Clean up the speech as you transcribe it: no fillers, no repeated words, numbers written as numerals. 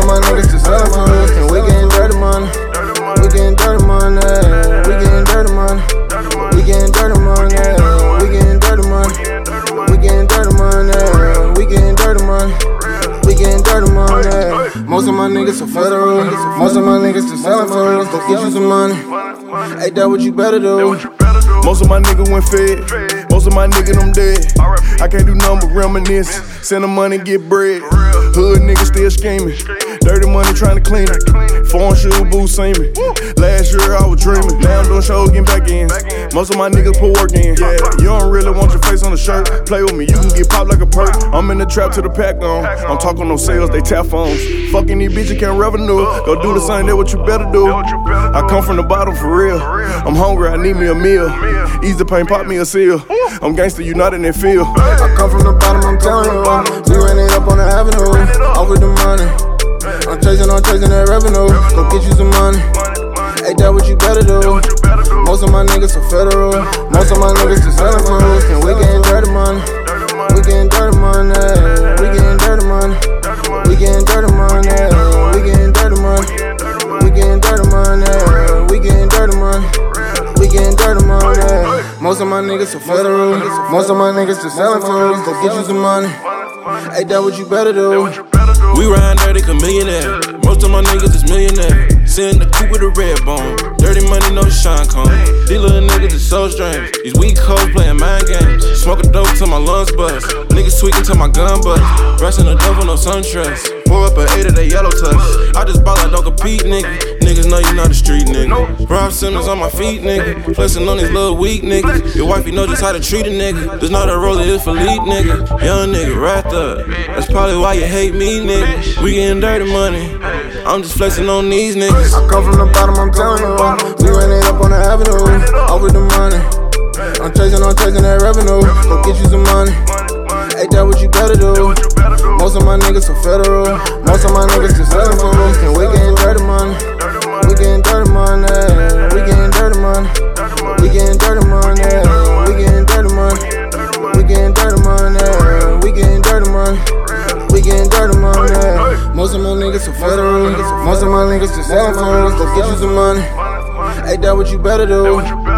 of my niggas just selling food, and we getting dirty money. We getting dirty money. We getting dirty money. We getting dirty money. We getting dirty money. We getting dirty money. We getting dirty money. We getting dirty money. Most of my niggas are federal. Most of my niggas just selling food, go get you some money. Ain't that what you better do? Most of my niggas went fed. Most of my niggas them dead. I can't do nothing but reminisce. Send them money, get bread. Hood niggas still scheming. Dirty money trying to clean it. Foreign shoe boots see me. Last year I was dreaming. Now I'm doing shows, getting back in. Most of my niggas put work in. Yeah, you don't really want your face on the shirt. Play with me, you can get popped like a perk. I'm in the trap till the pack gone. I'm talking no sales, they tap phones. Fucking these bitches can't revenue. Go do the same, that what you better do. I come from the bottom for real. I'm hungry, I need me a meal. Ease the pain, pop me a seal. I'm gangster, you not in that field. I come from the bottom, I'm telling you. We ran it up on the avenue. Off with the money. I'm chasing that revenue. Go get you some money. Ain't that what you better do? Most of my niggas are federal. Most of my niggas just selling food, and we getting dirty money. We getting dirty money. We getting dirty money. We getting dirty money. We getting dirty money. We getting dirty money. We getting dirty money. We getting dirty money. Most of my niggas are federal. Most of my niggas just selling food, go get you some money. Ain't that what you better do? We ride dirty, millionaire. Most of my niggas is millionaire. Sitting the coupe with a red bone. Dirty money, no shine cone. These little niggas is so strange. These weak hoes playing mind games. Smoking dope till my lungs bust. Niggas tweaking till my gun bust. Brushing the dope with no suntrust. Pour up an 8 of that yellow touch. I just ball, I don't compete, nigga. Niggas know you not a street nigga. Rob Simmons on my feet, nigga. Flexing on these little weak niggas. Your wifey know just how to treat a nigga. This not a roller, it's Philippe, nigga. Young nigga, wrapped up. That's probably why you hate me, nigga. We getting dirty money. I'm just flexing on these niggas. I come from the bottom, I'm telling you. We ran it up on the avenue. Off with the money. I'm chasing that revenue. Go get you some money. Ain't that what you better do? Most of my niggas are federal. Most of my niggas just selling food, and we getting dirty money. We getting dirty money. We getting dirty money. We getting dirty money. We getting dirty money. We getting dirty money. We getting dirty money. We getting dirty money. Most of my niggas are federal. Most of my niggas just selling food, go get you some money. Ain't that what you better do?